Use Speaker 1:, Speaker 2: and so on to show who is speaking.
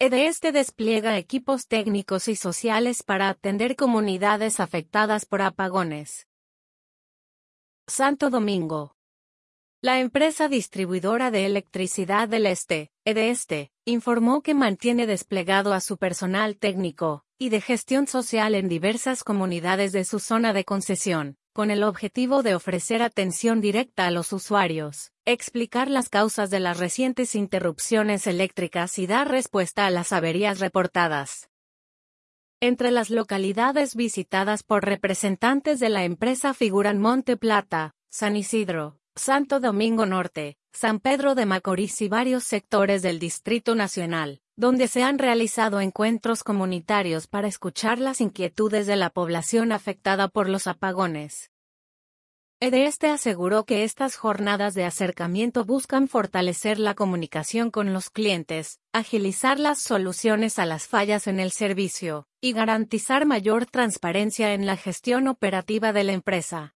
Speaker 1: EDESTE despliega equipos técnicos y sociales para atender comunidades afectadas por apagones. Santo Domingo. La empresa distribuidora de electricidad del Este, EDESTE, informó que mantiene desplegado a su personal técnico y de gestión social en diversas comunidades de su zona de concesión, con el objetivo de ofrecer atención directa a los usuarios, explicar las causas de las recientes interrupciones eléctricas y dar respuesta a las averías reportadas. Entre las localidades visitadas por representantes de la empresa figuran Monte Plata, San Isidro, Santo Domingo Norte, San Pedro de Macorís y varios sectores del Distrito Nacional, donde se han realizado encuentros comunitarios para escuchar las inquietudes de la población afectada por los apagones. EDESTE aseguró que estas jornadas de acercamiento buscan fortalecer la comunicación con los clientes, agilizar las soluciones a las fallas en el servicio, y garantizar mayor transparencia en la gestión operativa de la empresa.